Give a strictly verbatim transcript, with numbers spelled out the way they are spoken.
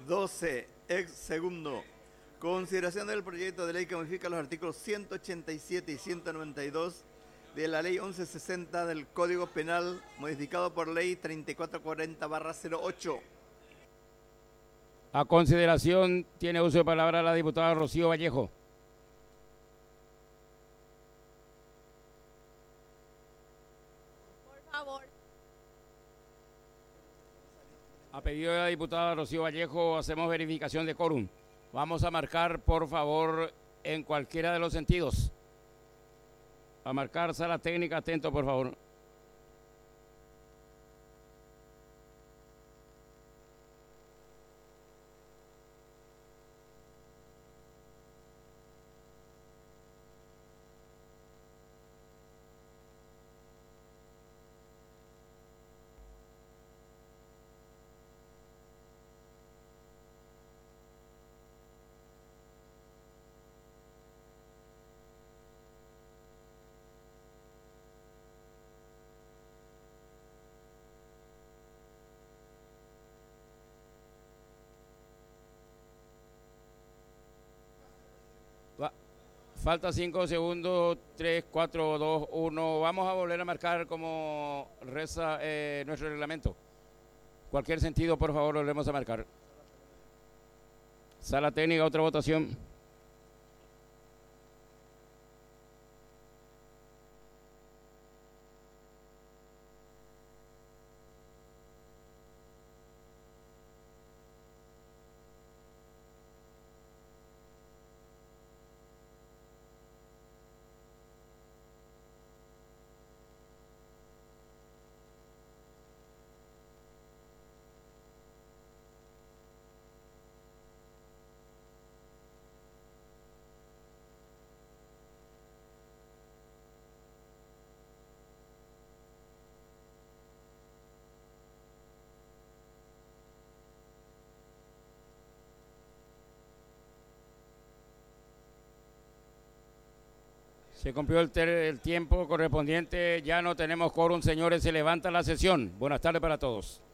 doce. Ex segundo. Consideración del proyecto de ley que modifica los artículos ciento ochenta y siete y ciento noventa y dos de la ley once sesenta del Código Penal, modificado por ley treinta y cuatro cuarenta barra cero ocho. A consideración tiene uso de palabra la diputada Rocío Vallejo. Por favor. A pedido de la diputada Rocío Vallejo hacemos verificación de quórum. Vamos a marcar, por favor, en cualquiera de los sentidos. A marcar, sala técnica, atento, por favor. Falta cinco segundos, tres, cuatro, dos, uno. Vamos a volver a marcar como reza eh, nuestro reglamento. Cualquier sentido, por favor, volvemos a marcar. Sala técnica, otra votación. Se cumplió el, el tiempo correspondiente, ya no tenemos quórum, señores, se levanta la sesión. Buenas tardes para todos.